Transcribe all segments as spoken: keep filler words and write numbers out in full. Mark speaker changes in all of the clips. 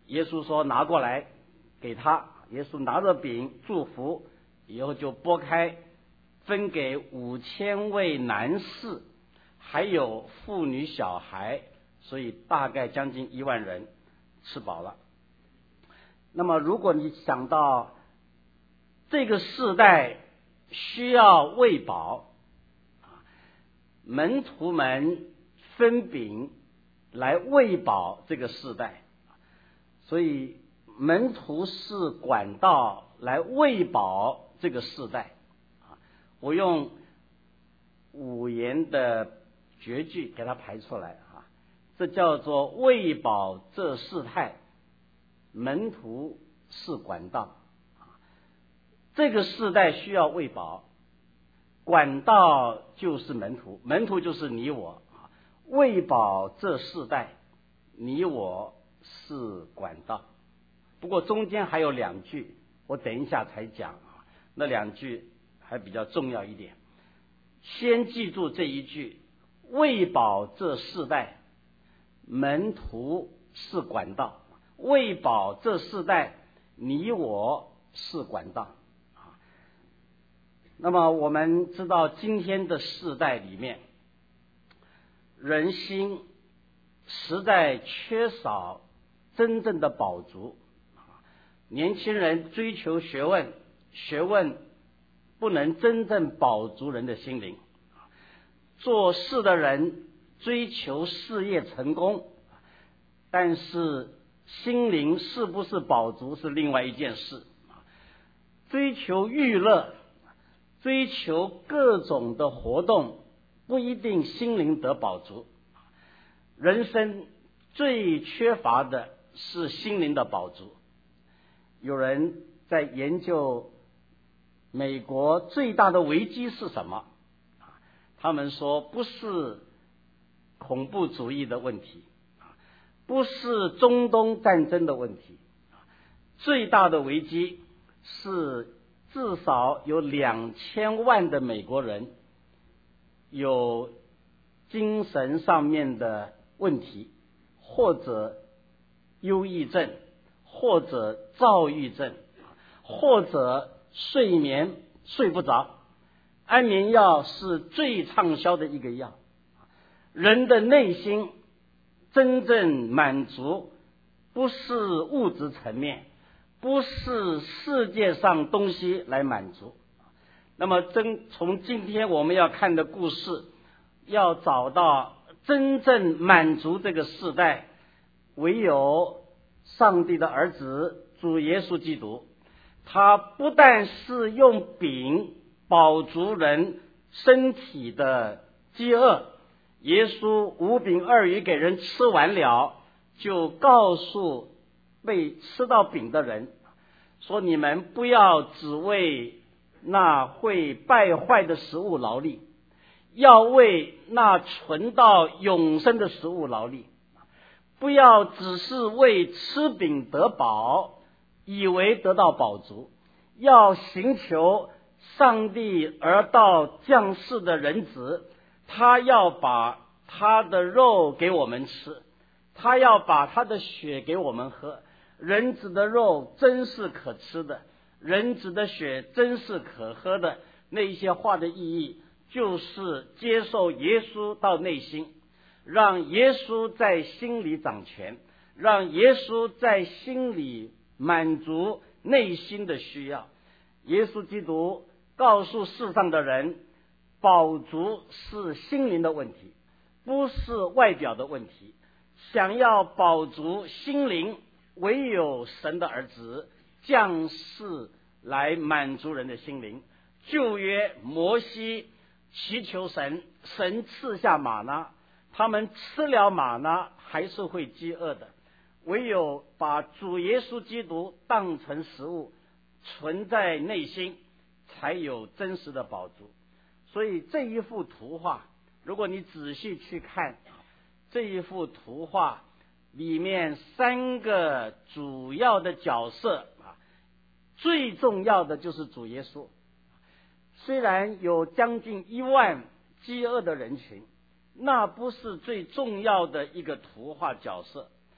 Speaker 1: 耶稣说拿过来给他，耶稣拿着饼祝福以后就拨开，分给五千位男士，还有妇女小孩，所以大概将近一万人吃饱了。那么如果你想到这个世代需要喂饱，门徒们分饼来喂饱这个世代，所以门徒是管道来喂饱这个世代。我用五言的绝句给它排出来啊，这叫做喂饱这世态，门徒是管道。这个世代需要喂饱，管道就是门徒，门徒就是你我。喂饱这世代，你我是管道。不过中间还有两句，我等一下才讲，那两句还比较重要一点。先记住这一句，喂饱这世代，门徒是管道。喂饱这世代，你我是管道。那么我们知道今天的世代里面，人心实在缺少真正的饱足，年轻人追求学问，学问不能真正饱足人的心灵。做事的人追求事业成功，但是心灵是不是饱足是另外一件事。追求娱乐，追求各种的活动，不一定心灵得饱足。人生最缺乏的是心灵的饱足。有人在研究美国最大的危机是什么，他们说不是恐怖主义的问题，不是中东战争的问题，最大的危机是至少有两千万的美国人有精神上面的问题，或者忧郁症，或者躁郁症，或者睡眠睡不着。安眠药是最畅销的一个药。人的内心真正满足不是物质层面，不是世界上东西来满足。那么真从今天我们要看的故事，要找到真正满足这个世代，唯有上帝的儿子主耶稣基督。他不但是用饼饱足人身体的饥饿，耶稣五饼二鱼给人吃完了，就告诉被吃到饼的人说，你们不要只为那会败坏的食物劳力，要为那存到永生的食物劳力。不要只是为吃饼得饱，以为得到饱足，要寻求上帝而道降世的人子，他要把他的肉给我们吃，他要把他的血给我们喝。人子的肉真是可吃的，人子的血真是可喝的。那些话的意义就是接受耶稣到内心，让耶稣在心里掌权，让耶稣在心里满足内心的需要。耶稣基督告诉世上的人，饱足是心灵的问题，不是外表的问题。想要饱足心灵，唯有神的儿子降世来满足人的心灵。旧约摩西祈求神，神赐下玛纳，他们吃了玛纳还是会饥饿的，唯有把主耶稣基督当成食物存在内心，才有真实的饱足。所以这一幅图画，如果你仔细去看这一幅图画里面三个主要的角色啊，最重要的就是主耶稣。虽然有将近一万饥饿的人群，那不是最重要的一个图画角色。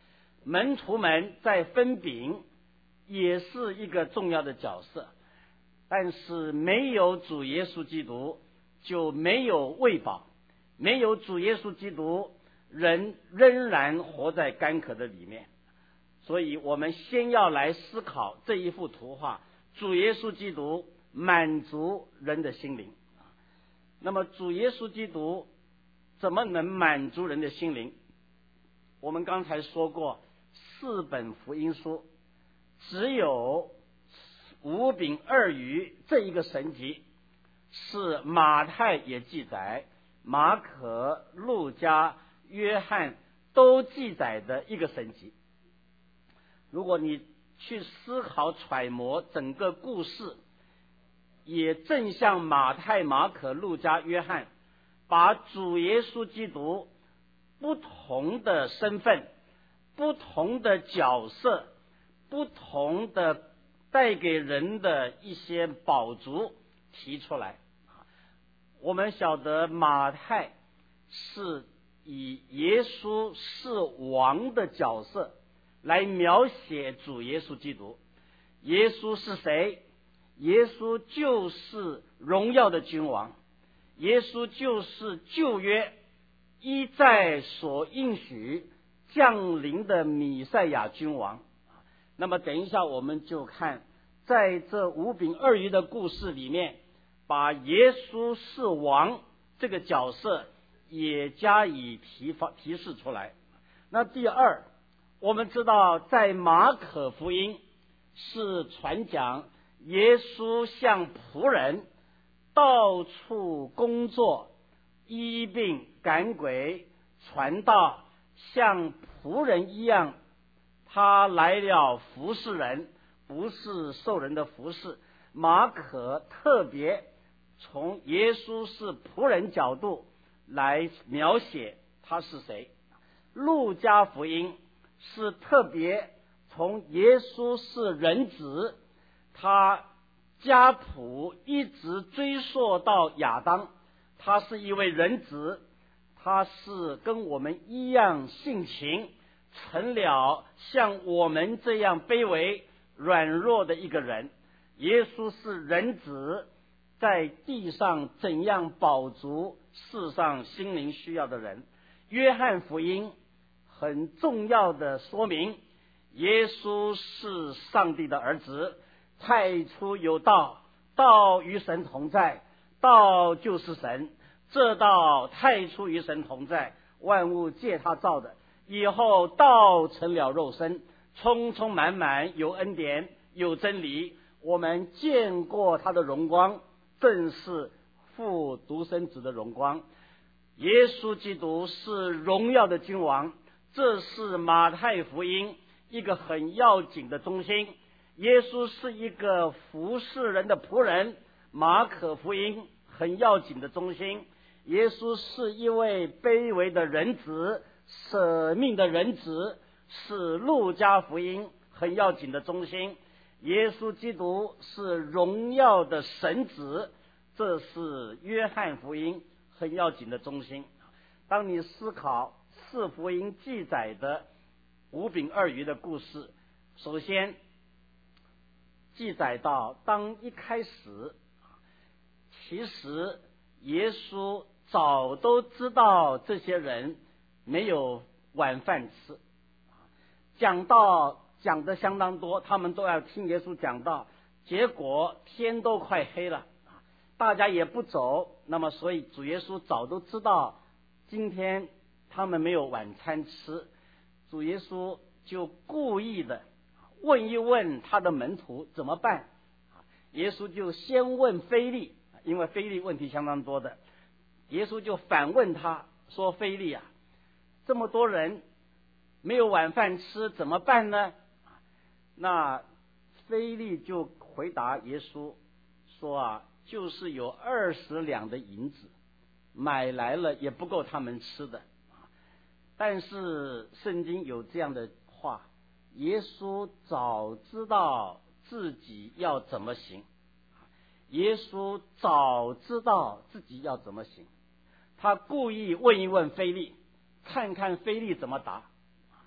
Speaker 1: 门徒们在分饼也是一个重要的角色，但是没有主耶稣基督就没有喂饱，没有主耶稣基督人仍然活在干渴的里面。所以我们先要来思考这一幅图画，主耶稣基督满足人的心灵。那么主耶稣基督怎么能满足人的心灵？我们刚才说过，四本福音书只有五饼二鱼这一个神迹是马太也记载，马可、路加、约翰都记载的一个神迹。如果你去思考揣摩整个故事，也正像马太、马可、路加、约翰把主耶稣基督不同的身份、不同的角色、不同的带给人的一些宝足提出来。我们晓得马太是以耶稣是王的角色来描写主耶稣基督。耶稣是谁？耶稣就是荣耀的君王，耶稣就是旧约一再所应许降临的弥赛亚君王。那么等一下我们就看在这五饼二鱼的故事里面，把耶稣是王这个角色也加以提发提示出来。那第二，我们知道在马可福音是传讲耶稣像仆人到处工作，医病赶鬼传道，像仆人一样，他来了服侍人，不是受人的服侍。马可特别从耶稣是仆人角度来描写他是谁。路加福音是特别从耶稣是人子，他家谱一直追溯到亚当，他是一位人子，他是跟我们一样性情，成了像我们这样卑微软弱的一个人。耶稣是人子，在地上怎样饱足世上心灵需要的人。约翰福音很重要的说明，耶稣是上帝的儿子，太初有道，道与神同在，道就是神，这道太初与神同在，万物借他造的，以后道成了肉身，充充满满，有恩典有真理，我们见过他的荣光，正是父独生子的荣光。耶稣基督是荣耀的君王，这是马太福音一个很要紧的中心。耶稣是一个服侍人的仆人，马可福音很要紧的中心。耶稣是一位卑微的人子，舍命的人子，是路加福音很要紧的中心。耶稣基督是荣耀的神子，这是约翰福音很要紧的中心。当你思考四福音记载的五饼二鱼的故事，首先记载到当一开始，其实耶稣早都知道这些人没有晚饭吃，讲道讲得相当多，他们都要听耶稣讲道，结果天都快黑了，大家也不走，那么所以主耶稣早都知道今天他们没有晚餐吃，主耶稣就故意的问一问他的门徒怎么办。耶稣就先问腓利，因为腓利问题相当多的，耶稣就反问他说，腓利啊，这么多人没有晚饭吃怎么办呢？那腓利就回答耶稣说啊，就是有二十两的银子买来了也不够他们吃的。但是圣经有这样的话，耶稣早知道自己要怎么行，耶稣早知道自己要怎么行，他故意问一问腓利，看看腓利怎么答。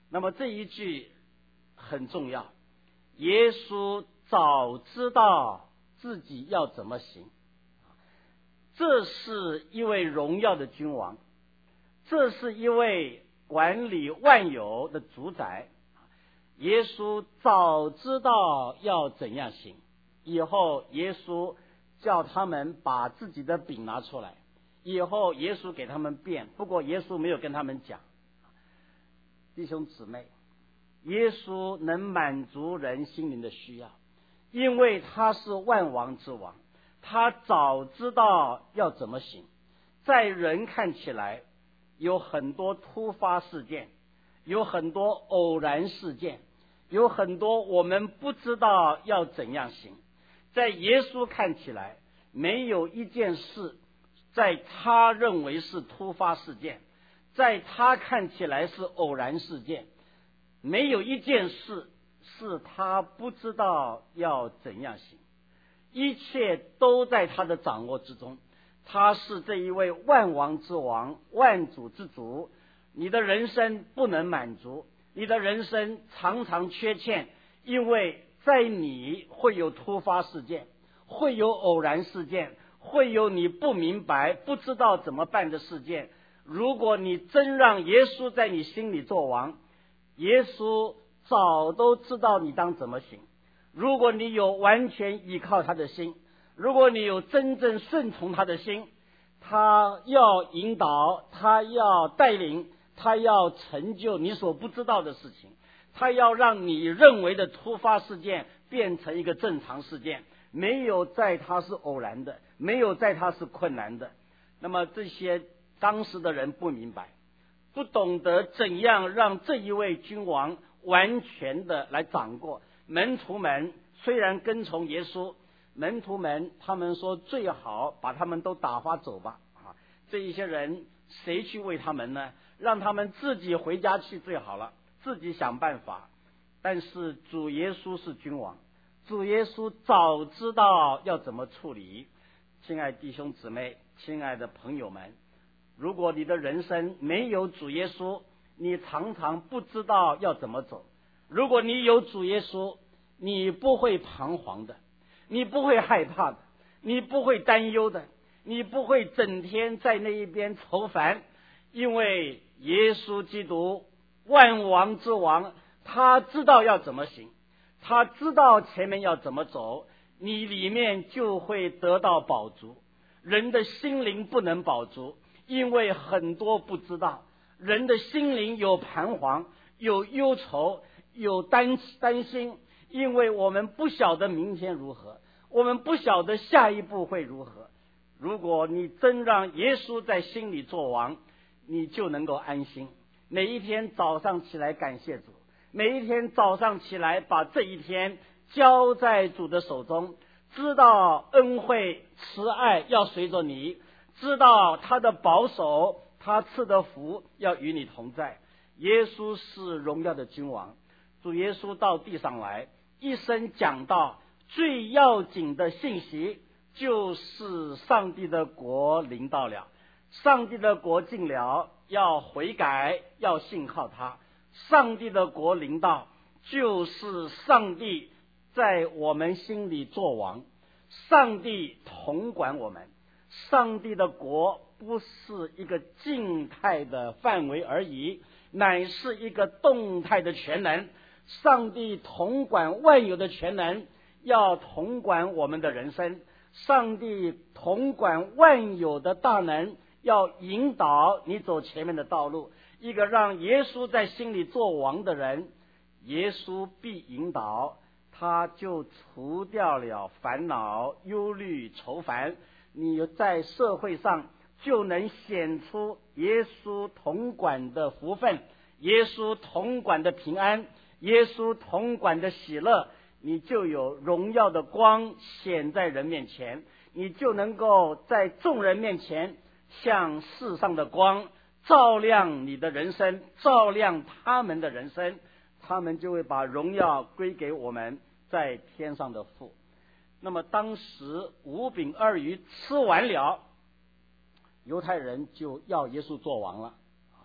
Speaker 1: 那么这一句很重要，耶稣早知道自己要怎么行，这是一位荣耀的君王，这是一位管理万有的主宰。耶稣早知道要怎样行，以后耶稣叫他们把自己的饼拿出来，以后耶稣给他们变，不过耶稣没有跟他们讲。弟兄姊妹，耶稣能满足人心灵的需要，因为他是万王之王，他早知道要怎么行。在人看起来有很多突发事件，有很多偶然事件，有很多我们不知道要怎样行。在耶稣看起来，没有一件事在他认为是突发事件，在他看起来是偶然事件，没有一件事是他不知道要怎样行，一切都在他的掌握之中。他是这一位万王之王，万主之主。你的人生不能满足，你的人生常常缺欠，因为在你会有突发事件，会有偶然事件，会有你不明白不知道怎么办的事件。如果你真让耶稣在你心里做王，耶稣早都知道你当怎么行。如果你有完全依靠他的心，如果你有真正顺从他的心，他要引导，他要带领，他要成就你所不知道的事情，他要让你认为的突发事件变成一个正常事件，没有在他是偶然的，没有在他是困难的。那么这些当时的人不明白，不懂得怎样让这一位君王完全的来掌过。门徒们虽然跟从耶稣，门徒们他们说最好把他们都打发走吧，啊，这一些人谁去为他们呢？让他们自己回家去最好了，自己想办法。但是主耶稣是君王，主耶稣早知道要怎么处理。亲爱弟兄姊妹，亲爱的朋友们，如果你的人生没有主耶稣，你常常不知道要怎么走。如果你有主耶稣，你不会彷徨的，你不会害怕的，你不会担忧的，你不会整天在那一边愁烦，因为耶稣基督万王之王，他知道要怎么行，他知道前面要怎么走，你里面就会得到饱足。人的心灵不能饱足，因为很多不知道，人的心灵有彷徨，有忧愁，有担担心，因为我们不晓得明天如何，我们不晓得下一步会如何。如果你真让耶稣在心里做王，你就能够安心。每一天早上起来感谢主，每一天早上起来把这一天交在主的手中，知道恩惠慈爱要随着你，知道他的保守，他赐的福要与你同在。耶稣是荣耀的君王，主耶稣到地上来，一生讲道，最要紧的信息就是上帝的国临到了，上帝的国近了，要悔改，要信靠他。上帝的国临到，就是上帝在我们心里做王，上帝统管我们。上帝的国不是一个静态的范围而已，乃是一个动态的全能。上帝统管万有的全能，要统管我们的人生。上帝统管万有的大能，要引导你走前面的道路。一个让耶稣在心里做王的人，耶稣必引导，他就除掉了烦恼、忧虑、愁烦。你在社会上就能显出耶稣统管的福分，耶稣统管的平安，耶稣统管的喜乐，你就有荣耀的光显在人面前，你就能够在众人面前像世上的光，照亮你的人生，照亮他们的人生，他们就会把荣耀归给我们在天上的父。那么当时五饼二鱼吃完了，犹太人就要耶稣做王了。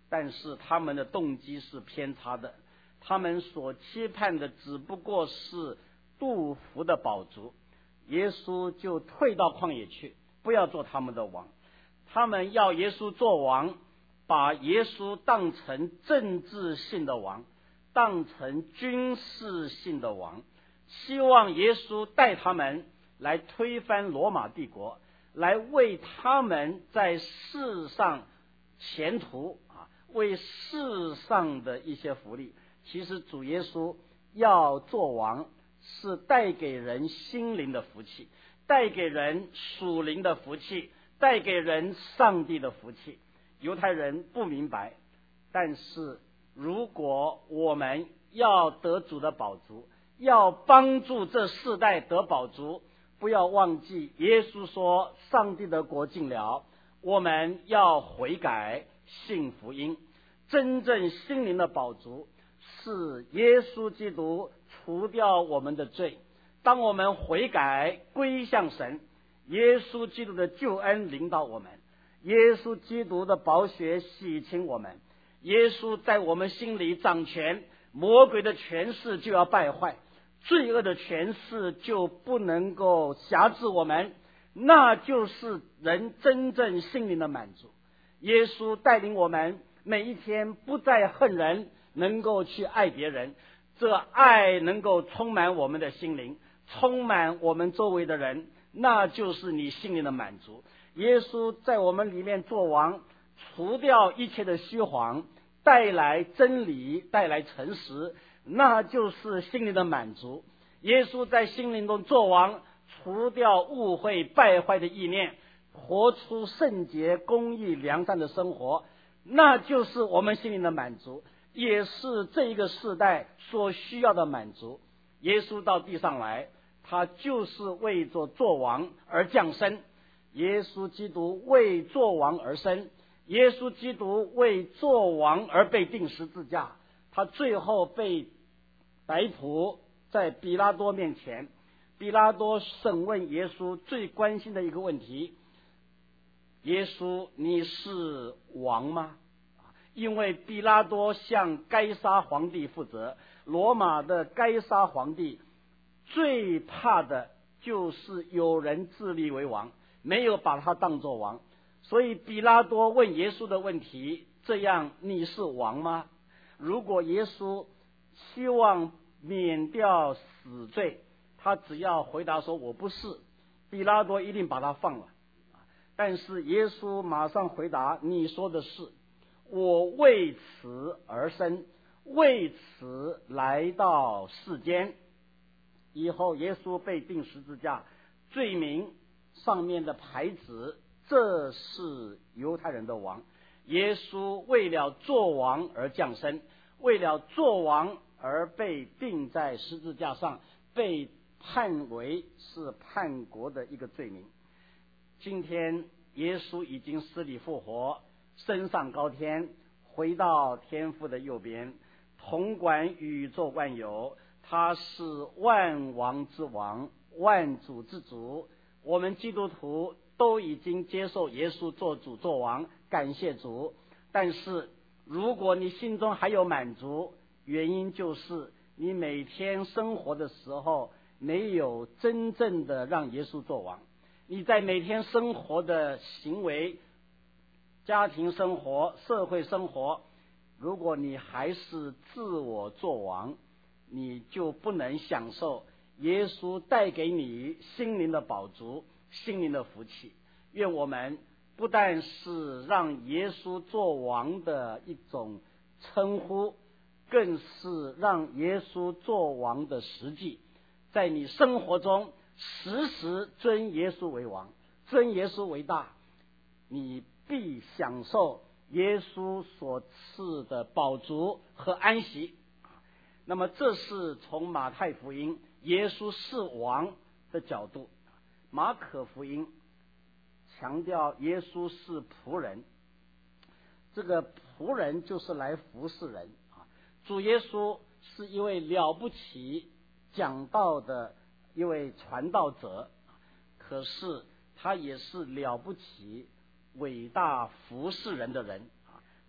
Speaker 1: 但是他们的动机是偏差的，他们所期盼的只不过是杜甫的宝足，耶稣就退到旷野去，不要做他们的王。他们要耶稣做王，把耶稣当成政治性的王，当成军事性的王，希望耶稣带他们来推翻罗马帝国，来为他们在世上前途啊，为世上的一些福利。其实主耶稣要做王，是带给人心灵的福气，带给人属灵的福气，带给人上帝的福气。犹太人不明白，但是如果我们要得主的宝足，要帮助这世代得宝足，不要忘记耶稣说上帝的国近了，我们要悔改信福音。真正心灵的宝足是耶稣基督除掉我们的罪，当我们悔改归向神，耶稣基督的救恩临到我们，耶稣基督的宝血洗清我们，耶稣在我们心里掌权，魔鬼的权势就要败坏，罪恶的权势就不能够辖制我们，那就是人真正心灵的满足。耶稣带领我们每一天不再恨人，能够去爱别人，这爱能够充满我们的心灵，充满我们周围的人，那就是你心灵的满足。耶稣在我们里面做王，除掉一切的虚谎，带来真理，带来诚实，那就是心灵的满足。耶稣在心灵中做王，除掉误会败坏的意念，活出圣洁公义良善的生活，那就是我们心灵的满足，也是这一个世代所需要的满足。耶稣到地上来，他就是为着做王而降生，耶稣基督为做王而生，耶稣基督为做王而被钉十字架，他最后被逮捕在比拉多面前，比拉多审问耶稣最关心的一个问题：耶稣，你是王吗？因为比拉多向该撒皇帝负责，罗马的该撒皇帝最怕的就是有人自立为王，没有把他当作王。所以比拉多问耶稣的问题：这样你是王吗？如果耶稣希望免掉死罪，他只要回答说我不是，比拉多一定把他放了。但是耶稣马上回答：你说的是，我为此而生，为此来到世间。以后耶稣被钉十字架，罪名上面的牌子，这是犹太人的王。耶稣为了做王而降生，为了做王而被钉在十字架上，被判为是叛国的一个罪名。今天耶稣已经死里复活，升上高天，回到天父的右边，统管宇宙万有，他是万王之王，万主之主。我们基督徒都已经接受耶稣做主做王，感谢主。但是如果你心中还有满足，原因就是你每天生活的时候没有真正的让耶稣做王。你在每天生活的行为，家庭生活、社会生活，如果你还是自我做王，你就不能享受耶稣带给你心灵的饱足、心灵的福气。愿我们不但是让耶稣做王的一种称呼，更是让耶稣做王的实际，在你生活中时时尊耶稣为王，尊耶稣为大，你必享受耶稣所赐的饱足和安息。那么这是从马太福音耶稣是王的角度。马可福音强调耶稣是仆人，这个仆人就是来服侍人。主耶稣是一位了不起讲道的一位传道者，可是他也是了不起伟大服侍人的人。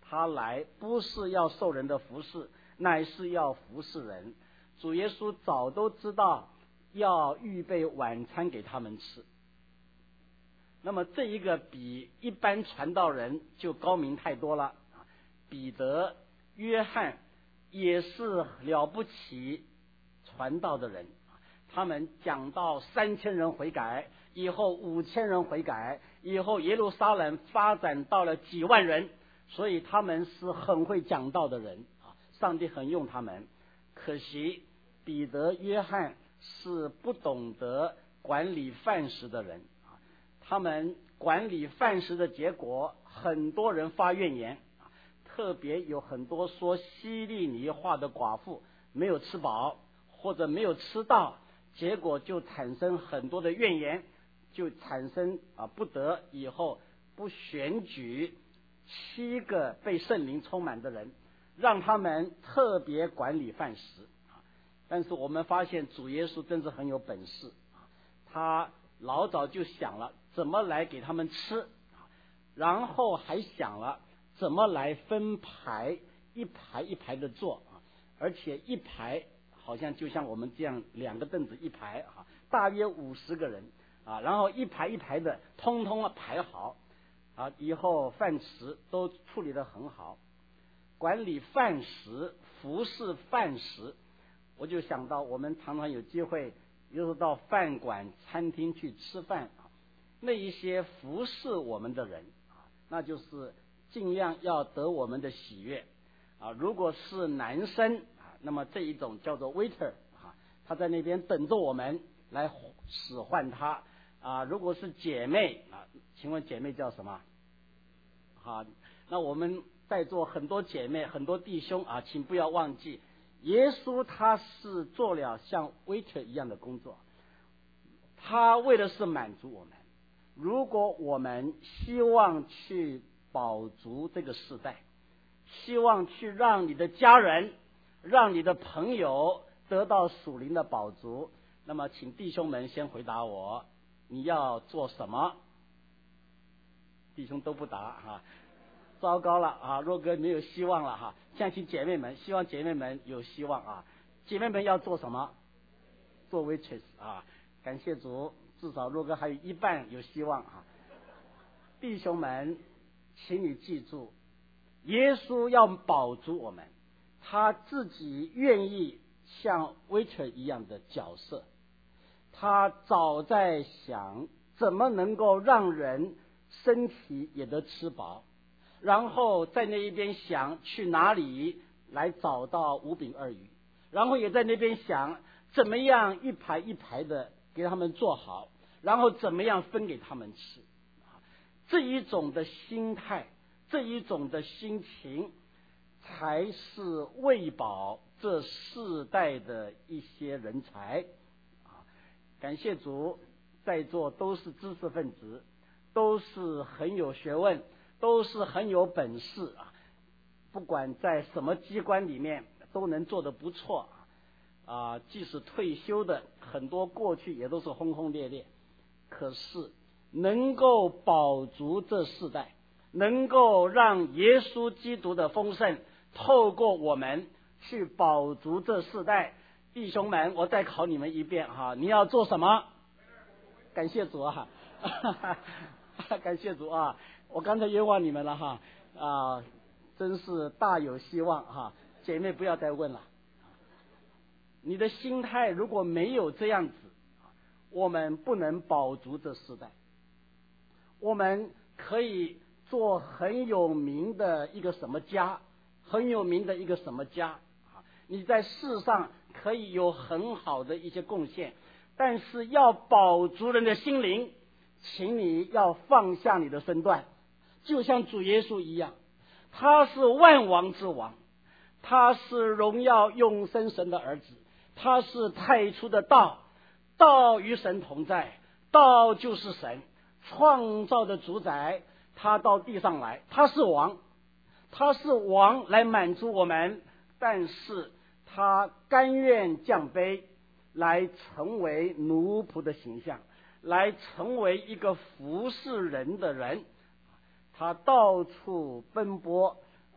Speaker 1: 他来不是要受人的服侍，乃是要服侍人。主耶稣早都知道要预备晚餐给他们吃。那么这一个比一般传道人就高明太多了。彼得、约翰也是了不起传道的人，他们讲到三千人悔改，以后五千人悔改，以后耶路撒冷发展到了几万人，所以他们是很会讲道的人啊，上帝很用他们。可惜彼得、约翰是不懂得管理饭食的人啊，他们管理饭食的结果，很多人发怨言，特别有很多说希利尼话的寡妇没有吃饱或者没有吃到，结果就产生很多的怨言，就产生啊不得以后不选举七个被圣灵充满的人，让他们特别管理饭食。但是我们发现主耶稣真是很有本事，他老早就想了怎么来给他们吃，然后还想了怎么来分排，一排一排的坐，而且一排好像就像我们这样两个凳子一排，大约五十个人啊，然后一排一排的通通啊排好啊，以后饭食都处理得很好，管理饭食、服侍饭食。我就想到我们常常有机会有时候到饭馆餐厅去吃饭，那一些服侍我们的人，那就是尽量要得我们的喜悦啊。如果是男生，那么这一种叫做 waiter 啊，他在那边等着我们来使唤他啊。如果是姐妹啊，请问姐妹叫什么？好，那我们在座很多姐妹、很多弟兄啊，请不要忘记，耶稣他是做了像 waiter 一样的工作，他为的是满足我们。如果我们希望去饱足这个世代，希望去让你的家人、让你的朋友得到属灵的饱足，那么请弟兄们先回答我，你要做什么？弟兄都不答哈，糟糕了啊！若哥没有希望了哈。现在请姐妹们，希望姐妹们有希望啊！姐妹们要做什么？做 waitress 啊！感谢主，至少若哥还有一半有希望啊！弟兄们，请你记住，耶稣要饱足我们，他自己愿意像 waiter 一样的角色，他早在想怎么能够让人身体也得吃饱，然后在那一边想去哪里来找到五饼二鱼，然后也在那边想怎么样一排一排的给他们做好，然后怎么样分给他们吃。这一种的心态，这一种的心情，才是喂饱这世代的一些人才。感谢主，在座都是知识分子，都是很有学问，都是很有本事啊！不管在什么机关里面都能做得不错啊！即使退休的很多过去也都是轰轰烈烈，可是能够饱足这世代，能够让耶稣基督的丰盛透过我们去饱足这世代。弟兄们，我再考你们一遍哈，你要做什么？感谢主啊！感谢主啊！我刚才冤枉你们了哈啊，真是大有希望哈！姐妹不要再问了，你的心态如果没有这样子，我们不能饱足这世代。我们可以做很有名的一个什么家，很有名的一个什么家，你在世上可以有很好的一些贡献，但是要饱足人的心灵，请你要放下你的身段，就像主耶稣一样，他是万王之王，他是荣耀永生神的儿子，他是太初的道，道与神同在，道就是神创造的主宰，他到地上来，他是王，他是王来满足我们，但是他甘愿降卑，来成为奴仆的形象，来成为一个服侍人的人。他到处奔波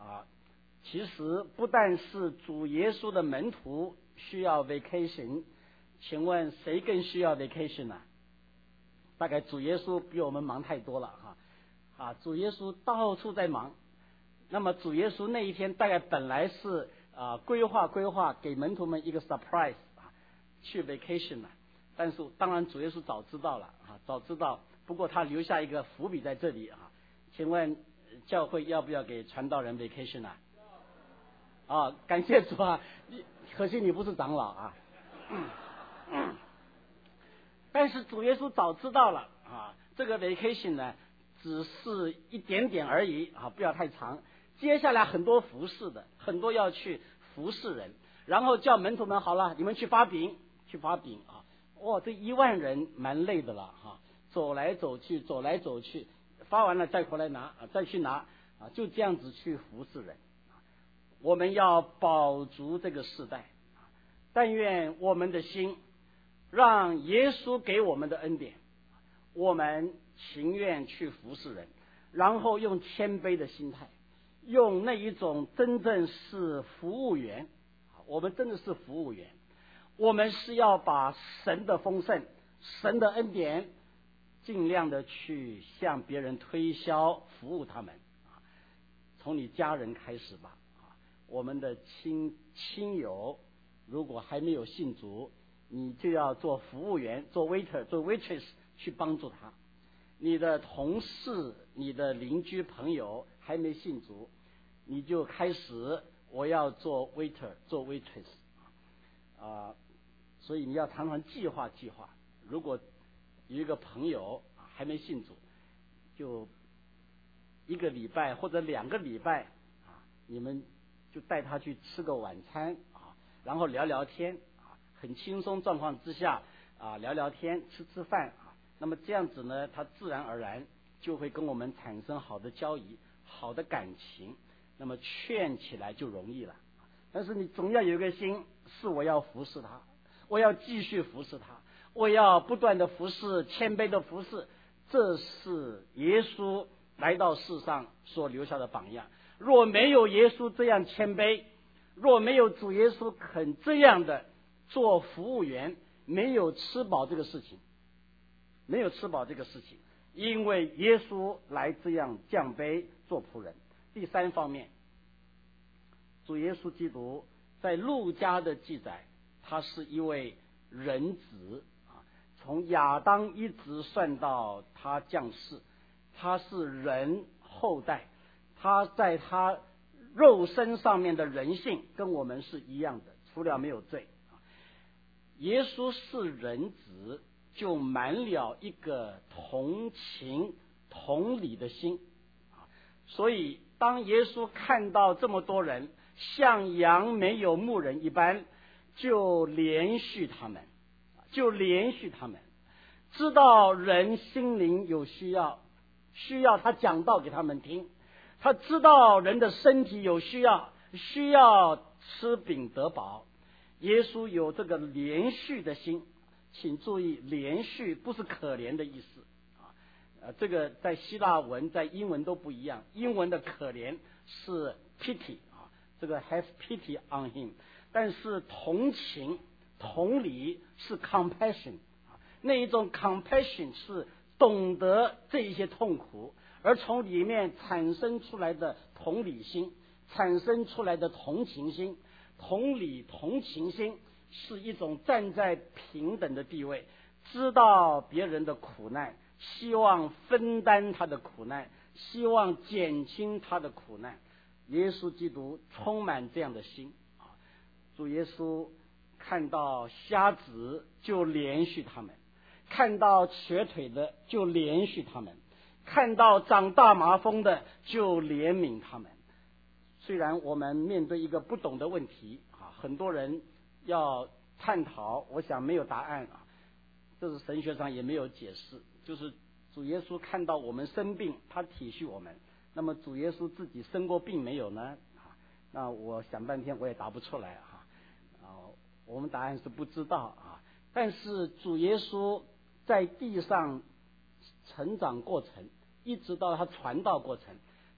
Speaker 1: 啊，其实不但是主耶稣的门徒需要 vacation， 请问谁更需要 vacation 呢？大概主耶稣比我们忙太多了哈，啊，主耶稣到处在忙。那么主耶稣那一天大概本来是啊规划规划给门徒们一个 surprise 啊，去 vacation 了，但是当然主耶稣早知道了啊，早知道，不过他留下一个伏笔在这里啊。请问教会要不要给传道人 vacation 啊？啊，感谢主啊！可惜你不是长老啊。嗯嗯但是主耶稣早知道了啊，这个 vacation 呢，只是一点点而已啊，不要太长。接下来很多服侍的，很多要去服侍人，然后叫门徒们好了，你们去发饼，去发饼啊！哇，这一万人蛮累的了哈，走来走去，走来走去，发完了再回来拿啊，再去拿啊，就这样子去服侍人。我们要保足这个世代，但愿我们的心。让耶稣给我们的恩典，我们情愿去服侍人，然后用谦卑的心态，用那一种真正是服务员，我们真的是服务员，我们是要把神的丰盛、神的恩典，尽量的去向别人推销，服务他们。从你家人开始吧，我们的亲亲友如果还没有信主，你就要做服务员，做 waiter， 做 waitress 去帮助他。你的同事、你的邻居朋友还没信主，你就开始我要做 waiter， 做 waitress 啊，所以你要常常计划计划。如果有一个朋友还没信主，就一个礼拜或者两个礼拜啊，你们就带他去吃个晚餐啊，然后聊聊天。很轻松状况之下啊，聊聊天，吃吃饭啊，那么这样子呢，他自然而然就会跟我们产生好的交易、好的感情，那么劝起来就容易了。但是你总要有一个心，是我要服侍他，我要继续服侍他，我要不断的服侍，谦卑的服侍，这是耶稣来到世上所留下的榜样。若没有耶稣这样谦卑，若没有主耶稣肯这样的做服务员，没有吃饱这个事情，没有吃饱这个事情，因为耶稣来这样降卑做仆人。第三方面，主耶稣基督在路加的记载，他是一位人子啊，从亚当一直算到他降世，他是人后代，他在他肉身上面的人性跟我们是一样的，除了没有罪。耶稣是人子，就满了一个同情同理的心，所以当耶稣看到这么多人像羊没有牧人一般，就怜恤他们，就怜恤他们，知道人心灵有需要，需要他讲道给他们听，他知道人的身体有需要，需要吃饼得饱。耶稣有这个怜恤的心，请注意，怜恤不是可怜的意思啊，呃，这个在希腊文、在英文都不一样。英文的可怜是 pity 啊，这个 have pity on him， 但是同情、同理是 compassion 啊，那一种 compassion 是懂得这一些痛苦，而从里面产生出来的同理心，产生出来的同情心。同理同情心是一种站在平等的地位，知道别人的苦难，希望分担他的苦难，希望减轻他的苦难。耶稣基督充满这样的心啊！主耶稣看到瞎子就怜恤他们，看到瘸腿的就怜恤他们，看到长大麻风的就怜悯他们。虽然我们面对一个不懂的问题啊，很多人要探讨，我想没有答案啊，这是神学上也没有解释。就是主耶稣看到我们生病，他体恤我们，那么主耶稣自己生过病没有呢？啊，那我想半天我也答不出来哈。啊，我们答案是不知道啊。但是主耶稣在地上成长过程，一直到他传道过程，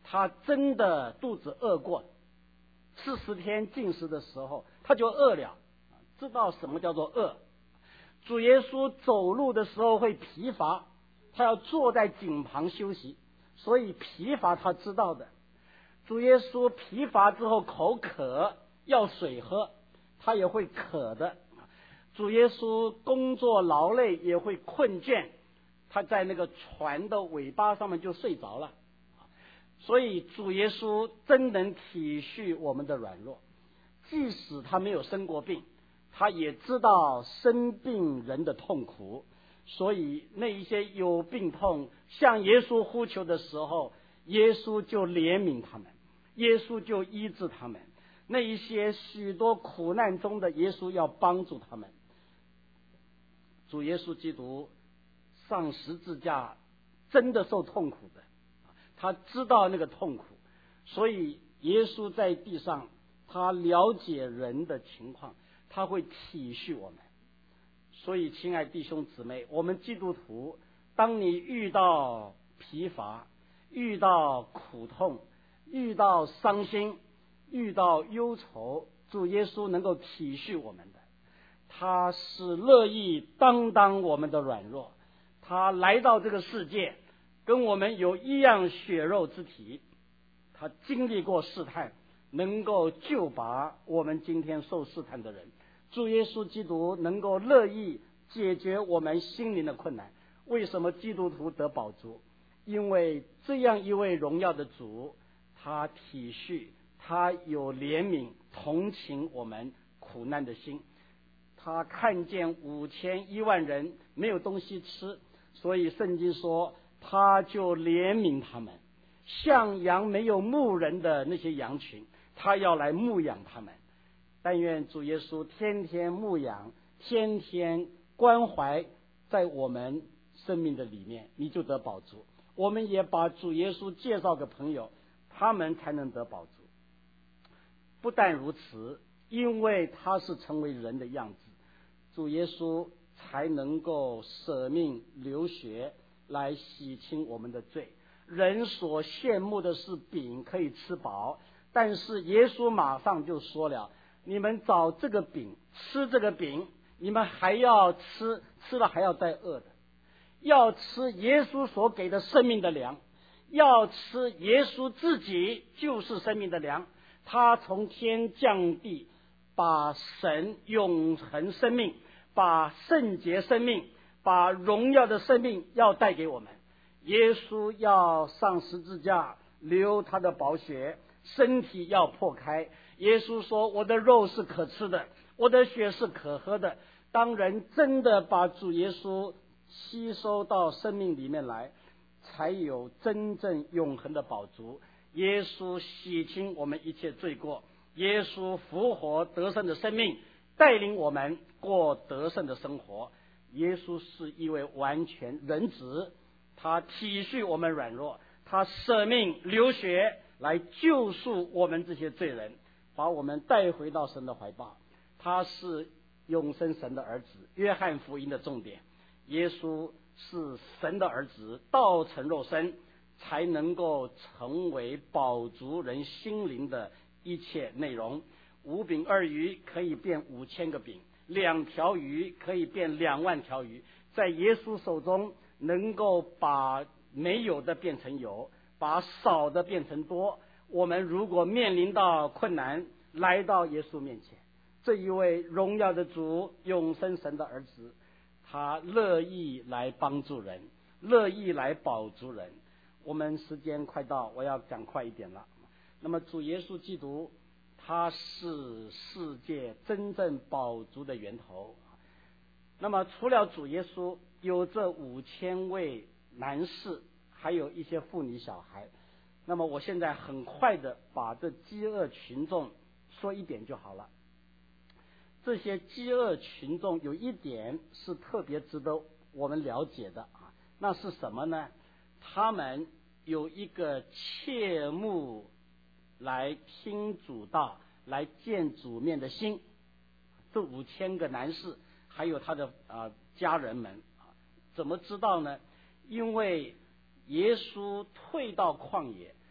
Speaker 1: 他真的肚子饿过，四十天禁食的时候他就饿了，知道什么叫做饿。主耶稣走路的时候会疲乏，他要坐在井旁休息，所以疲乏他知道的。主耶稣疲乏之后口渴要水喝，他也会渴的。主耶稣工作劳累也会困倦，他在那个船的尾巴上面就睡着了。所以主耶稣真能体恤我们的软弱，即使他没有生过病，他也知道生病人的痛苦，所以那一些有病痛向耶稣呼求的时候，耶稣就怜悯他们，耶稣就医治他们。那一些许多苦难中的，耶稣要帮助他们。主耶稣基督上十字架真的受痛苦的，他知道那个痛苦，所以耶稣在地上他了解人的情况，他会体恤我们。所以亲爱弟兄姊妹，我们基督徒，当你遇到疲乏，遇到苦痛，遇到伤心，遇到忧愁，主耶稣能够体恤我们的，他是乐意担当我们的软弱。他来到这个世界，跟我们有一样血肉之体，他经历过试探，能够救拔我们今天受试探的人。主耶稣基督能够乐意解决我们心灵的困难。为什么基督徒得饱足？因为这样一位荣耀的主，他体恤，他有怜悯同情我们苦难的心。他看见五千一万人没有东西吃，所以圣经说他就怜悯他们，像羊没有牧人的那些羊群，他要来牧养他们。但愿主耶稣天天牧养，天天关怀在我们生命的里面，你就得饱足。我们也把主耶稣介绍给朋友，他们才能得饱足。不但如此，因为他是成为人的样子，主耶稣才能够舍命流血来洗清我们的罪。人所羡慕的是饼可以吃饱，但是耶稣马上就说了，你们找这个饼，吃这个饼，你们还要吃，吃了还要再饿的。要吃耶稣所给的生命的粮，要吃耶稣自己就是生命的粮。他从天降地，把神永恒生命，把圣洁生命，把荣耀的生命要带给我们。耶稣要上十字架，流他的宝血，身体要破开。耶稣说，我的肉是可吃的，我的血是可喝的。当人真的把主耶稣吸收到生命里面来，才有真正永恒的饱足。耶稣洗清我们一切罪过，耶稣复活得胜的生命，带领我们过得胜的生活。耶稣是一位完全人子，他体恤我们软弱，他舍命流血来救赎我们这些罪人，把我们带回到神的怀抱。他是永生神的儿子，约翰福音的重点。耶稣是神的儿子，道成肉身，才能够成为饱足人心灵的一切内容。五饼二鱼可以变五千个饼，两条鱼可以变两万条鱼，在耶稣手中能够把没有的变成有，把少的变成多。我们如果面临到困难，来到耶稣面前，这一位荣耀的主，永生神的儿子，他乐意来帮助人，乐意来饱足人。我们时间快到，我要讲快一点了。那么主耶稣基督，他是世界真正饱足的源头。那么除了主耶稣，有这五千位男士，还有一些妇女小孩。那么我现在很快的把这饥饿群众说一点就好了。这些饥饿群众有一点是特别值得我们了解的啊，那是什么呢？他们有一个切慕来听主道、来见主面的心。这五千个男士还有他的啊家人们啊，怎么知道呢？因为耶稣退到旷野，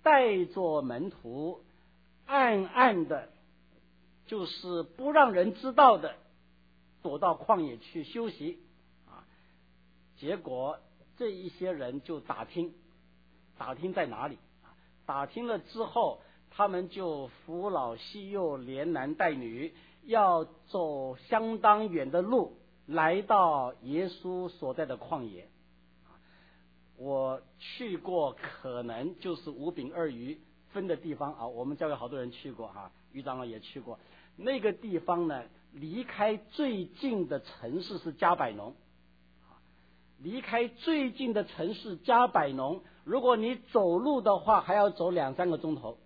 Speaker 1: 带着门徒暗暗的，就是不让人知道的，躲到旷野去休息啊。结果这一些人就打听，打听在哪里啊？打听了之后，他们就扶老携幼，连男带女，要走相当远的路，来到耶稣所在的旷野。我去过，可能就是五饼二鱼分的地方啊。我们教会好多人去过哈、啊，于长老也去过。那个地方呢，离开最近的城市是加百农，离开最近的城市加百农，如果你走路的话，还要走两三个钟头。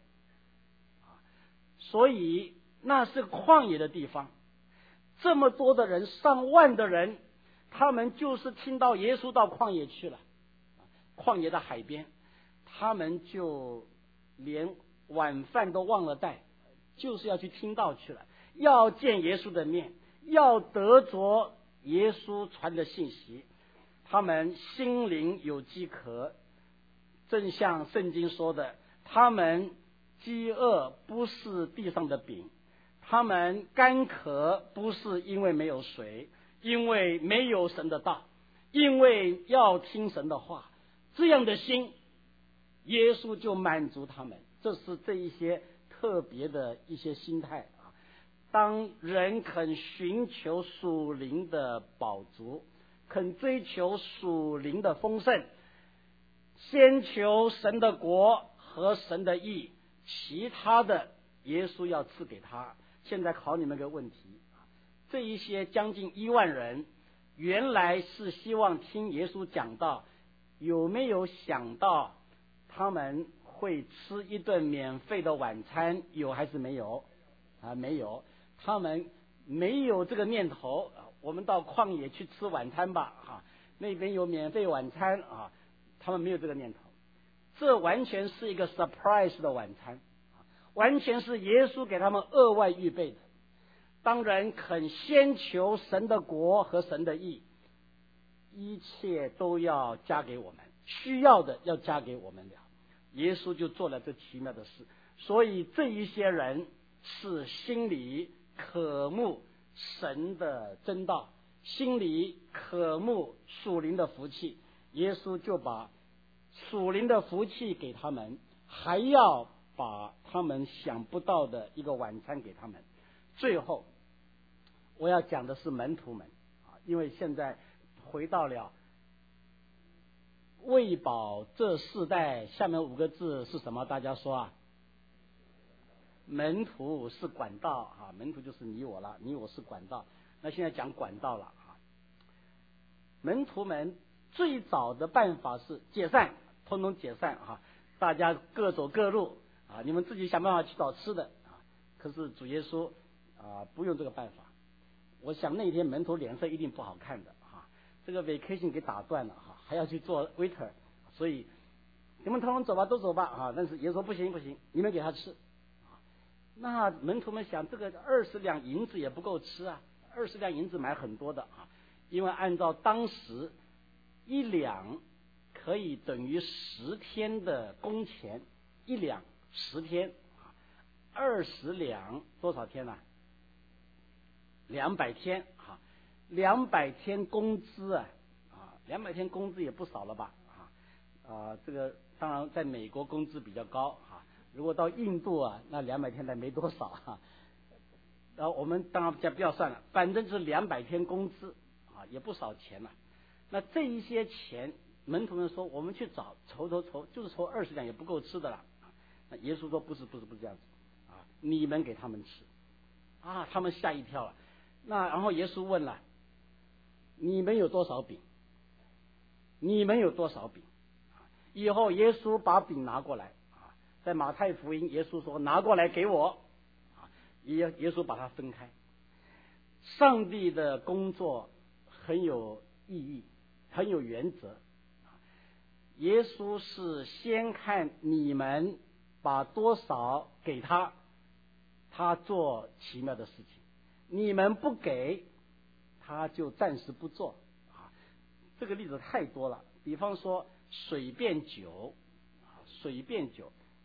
Speaker 1: 所以那是旷野的地方，这么多的人，上万的人，他们就是听到耶稣到旷野去了。旷野的海边，他们就连晚饭都忘了带，就是要去听道去了，要见耶稣的面，要得着耶稣传的信息。他们心灵有饥渴，正像圣经说的，他们饥饿不是地上的饼，他们干渴不是因为没有水，因为没有神的道，因为要听神的话。这样的心，耶稣就满足他们。这是这一些特别的一些心态啊。当人肯寻求属灵的饱足，肯追求属灵的丰盛，先求神的国和神的义，其他的耶稣要赐给他。现在考你们个问题，这一些将近一万人，原来是希望听耶稣讲道，有没有想到他们会吃一顿免费的晚餐？有还是没有？啊，没有，他们没有这个念头。我们到旷野去吃晚餐吧，啊，那边有免费晚餐啊，他们没有这个念头。这完全是一个 surprise 的晚餐，完全是耶稣给他们额外预备的。当人肯先求神的国和神的义，一切都要加给我们，需要的要加给我们了。耶稣就做了这奇妙的事，所以这一些人是心里渴慕神的真道，心里渴慕属灵的福气，耶稣就把属灵的福气给他们，还要把他们想不到的一个晚餐给他们。最后我要讲的是门徒们啊，因为现在回到了喂饱这世代，下面五个字是什么？大家说啊，门徒是管道啊，门徒就是你我了，你我是管道。那现在讲管道了啊，门徒们最早的办法是解散，通通解散啊，大家各走各路啊，你们自己想办法去找吃的啊。可是主耶稣啊不用这个办法，我想那天门徒脸色一定不好看的啊，这个 vacation 给打断了哈，还要去做 waiter， 所以你们通通走吧，都走吧啊。但是耶稣说不行不行，你们给他吃。那门徒们想，这个二十两银子也不够吃啊，二十两银子买很多的啊，因为按照当时一两可以等于十天的工钱，一两十天啊，二十两多少天呢、啊？两百天啊，两百天工资啊啊，两百天工资也不少了吧啊啊，这个当然在美国工资比较高啊。如果到印度啊，那两百天才没多少哈、啊。然后我们当然先不要算了，反正是两百天工资啊，也不少钱了、啊。那这一些钱，门徒们说我们去找筹筹筹，就是筹二十两也不够吃的了。那耶稣说不是不是不是这样子啊，你们给他们吃啊，他们吓一跳了。那然后耶稣问了，你们有多少饼？你们有多少饼？以后耶稣把饼拿过来。在马太福音，耶稣说拿过来给我，耶耶稣把它分开。上帝的工作很有意义，很有原则。耶稣是先看你们把多少给他，他做奇妙的事情。你们不给，他就暂时不做。这个例子太多了，比方说水变酒，水变酒。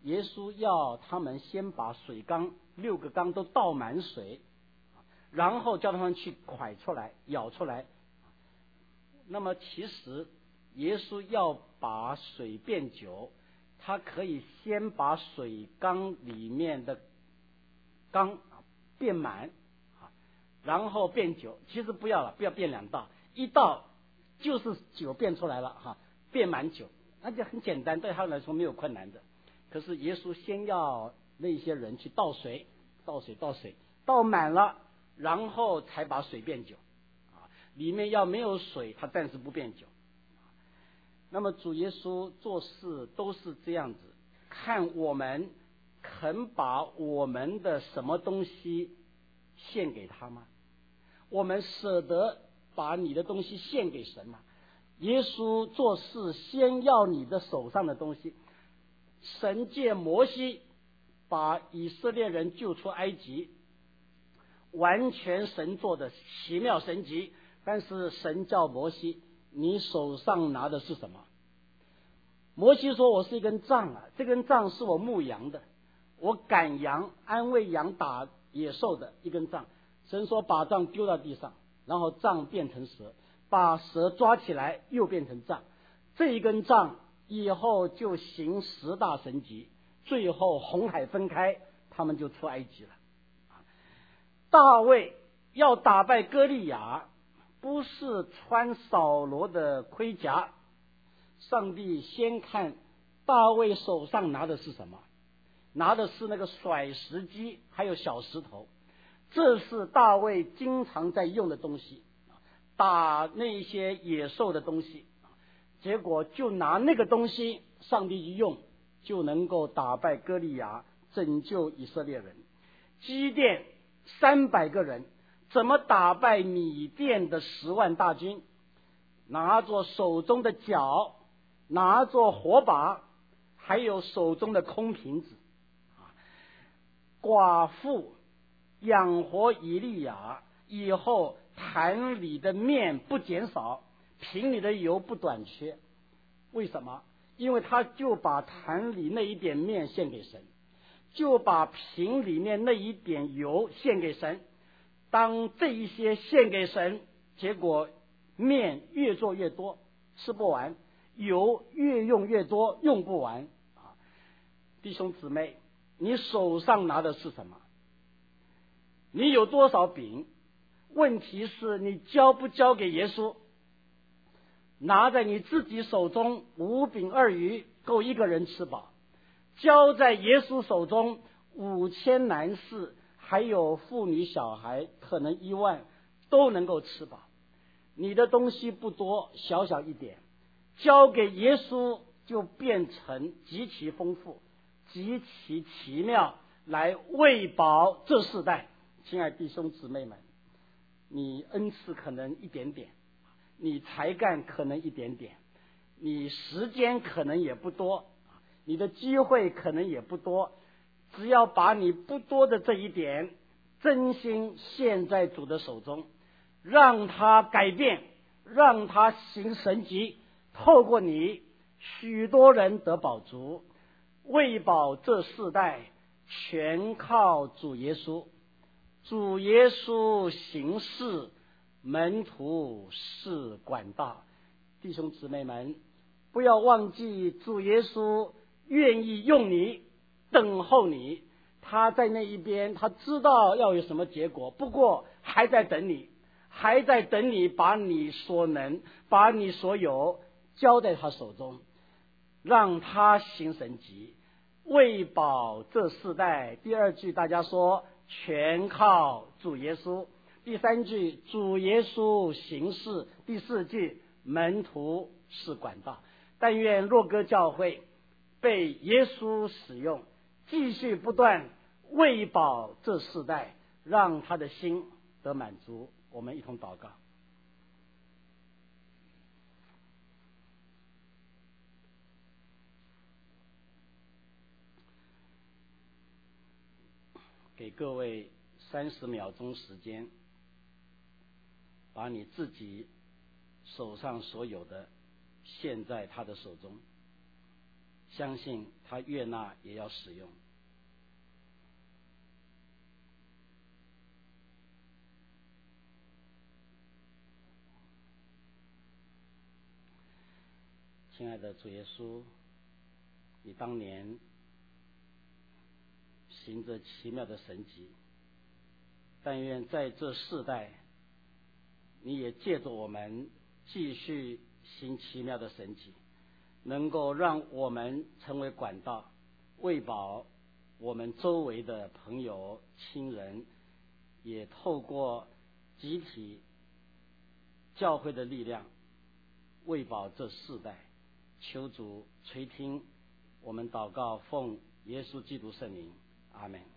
Speaker 1: 耶稣要他们先把水缸六个缸都倒满水，然后叫他们去蒯出来舀出来。那么其实耶稣要把水变酒，他可以先把水缸里面的缸变满，然后变酒。其实不要了，不要变两道，一道就是酒变出来了哈，变满酒，那就很简单，对他来说没有困难的。可是耶稣先要那些人去倒水，倒水，倒水，倒满了，然后才把水变酒。啊，里面要没有水，他暂时不变酒。那么主耶稣做事都是这样子，看我们肯把我们的什么东西献给他吗？我们舍得把你的东西献给神吗？耶稣做事先要你的手上的东西。神借摩西把以色列人救出埃及，完全神做的奇妙神迹，但是神叫摩西，你手上拿的是什么？摩西说，我是一根杖啊，这根杖是我牧羊的，我赶羊安慰羊打野兽的一根杖。神说，把杖丢到地上，然后杖变成蛇，把蛇抓起来又变成杖，这一根杖以后就行十大神迹，最后红海分开，他们就出埃及了。大卫要打败歌利亚，不是穿扫罗的盔甲，上帝先看大卫手上拿的是什么，拿的是那个甩石机还有小石头，这是大卫经常在用的东西，打那些野兽的东西。结果就拿那个东西，上帝一用就能够打败歌利亚，拯救以色列人。基甸三百个人怎么打败米甸的十万大军？拿着手中的脚，拿着火把，还有手中的空瓶子。寡妇养活以利亚以后，坛里的面不减少，瓶里的油不短缺。为什么？因为他就把坛里那一点面献给神，就把瓶里面那一点油献给神。当这一些献给神，结果面越做越多，吃不完；油越用越多，用不完。啊，弟兄姊妹，你手上拿的是什么？你有多少饼？问题是你交不交给耶稣？拿在你自己手中五饼二鱼够一个人吃饱，交在耶稣手中五千男士还有妇女小孩可能一万都能够吃饱。你的东西不多，小小一点，交给耶稣就变成极其丰富极其奇妙，来喂饱这世代。亲爱弟兄姊妹们，你恩赐可能一点点，你才干可能一点点，你时间可能也不多，你的机会可能也不多，只要把你不多的这一点真心献在主的手中，让他改变，让他行神迹，透过你许多人得饱足，喂饱这世代，全靠主耶稣。主耶稣行事，门徒是管道。弟兄姊妹们，不要忘记主耶稣愿意用你，等候你。他在那一边，他知道要有什么结果，不过还在等你，还在等你把你所能，把你所有交在他手中，让他行神迹，喂饱这世代。第二句大家说全靠主耶稣。第三句主耶稣行事。第四句门徒是管道。但愿若歌教会被耶稣使用，继续不断喂饱这世代，让他的心得满足。我们一同祷告。给各位三十秒钟时间，把你自己手上所有的献在他的手中。 相信他悦纳也要使用。亲爱的主耶稣，你当年行着奇妙的神迹，但愿在这世代，你也借着我们继续行奇妙的神迹，能够让我们成为管道，喂饱我们周围的朋友亲人，也透过集体教会的力量喂饱这世代。求主垂听我们祷告，奉耶稣基督圣名，阿们。